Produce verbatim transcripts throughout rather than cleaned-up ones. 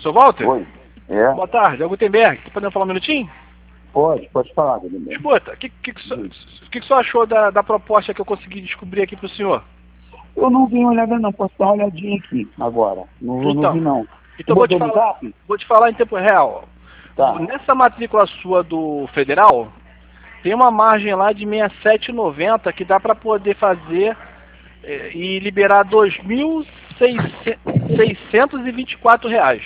Seu Walter? Oi. É? Boa tarde, é o Gutenberg. Tá podendo falar um minutinho? Pode, pode falar, Gutenberg. Escuta, o que, que, que, o que, que o senhor achou da, da proposta que eu consegui descobrir aqui pro senhor? Eu não vi uma olhada não, posso dar uma olhadinha aqui agora. Não, Então, não vi não. Então vou te, no falar, zap? vou te falar em tempo real. Tá. Nessa matrícula sua do federal, tem uma margem lá de sessenta e sete reais e noventa centavos que dá para poder fazer eh, e liberar dois mil seiscentos e vinte e quatro reais.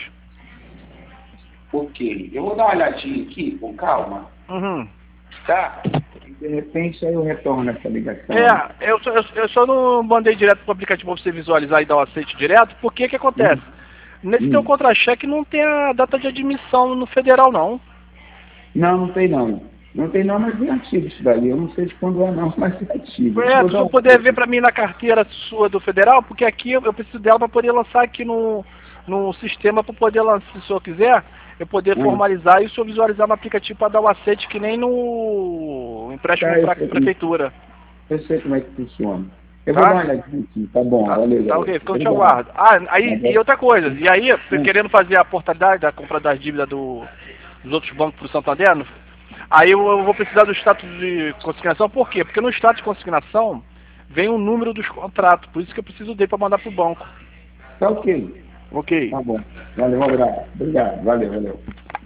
Ok. Eu vou dar uma olhadinha aqui, com calma. Uhum. Tá? E de repente aí eu retorno essa ligação. É, eu, só- eu, eu só não mandei direto pro aplicativo para você visualizar e dar o aceite direto, porque que acontece? Hum. Nesse Hum. teu contra-cheque não tem a data de admissão no federal, não. Não, não tem não. Não tem não, mas é ativo isso daí. Eu não sei de quando é não, mas é ativo. É, Vou se dar eu um- puder ver para mim na carteira sua do federal, porque aqui eu eu preciso dela para poder lançar aqui no, no sistema para poder lançar, se o senhor quiser, eu poder Hum. formalizar e o senhor visualizar no aplicativo para dar o aceite que nem no empréstimo Tá, eu para sei. prefeitura. Eu sei como é que funciona. Eu Tá? vou dar uma olhadinha aqui. Tá bom, Tá, valeu. tá valeu. ok, então eu te Obrigado. aguardo. Ah, aí, Tá e bom. outra coisa, e aí, Hum. querendo fazer a portalidade da compra das dívidas do, dos outros bancos pro Santander, no- aí eu, eu vou precisar do status de consignação, por quê? Porque no status de consignação vem o número dos contratos, por isso que eu preciso dele para mandar pro banco. Tá ok. Ok. Tá bom. Valeu, um abraço. Obrigado. Valeu, valeu.